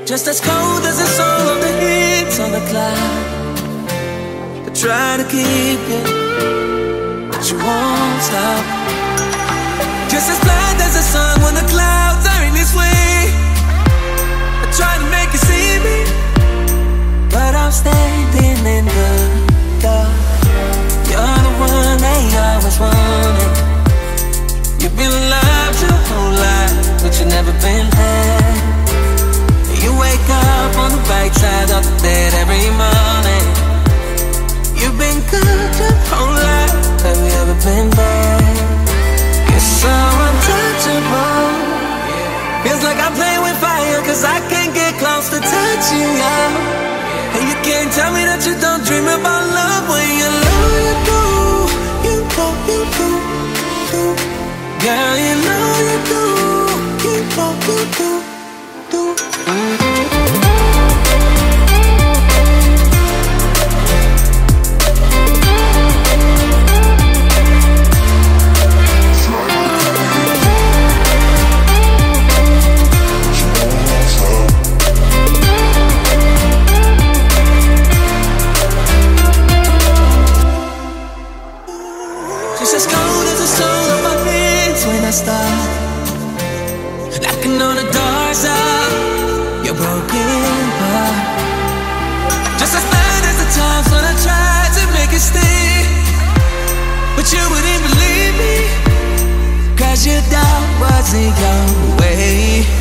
Just as cold as the soul of the heat on the cloud. I try to keep you, but you won't stop. Just as blind as the sun when the clouds are in its way. I try to make you see me, but I'm standing in the dark. You're the one they always wanted. You've been loved your whole life, but you've never been had. You wake up on the right side of the bed every morning. You've been good your whole life, have you ever been bad? You're so untouchable. Feels like I'm playing with fire, cause I can't get close to touching you. And you can't tell me that you don't dream about love when you know you do. You know you do, do. Girl, you know you do. You know you do, do. Stop knocking on the doors of your broken heart. Just as bad as the times when I tried to make it stay, but you wouldn't believe me, cause your doubt wasn't your way.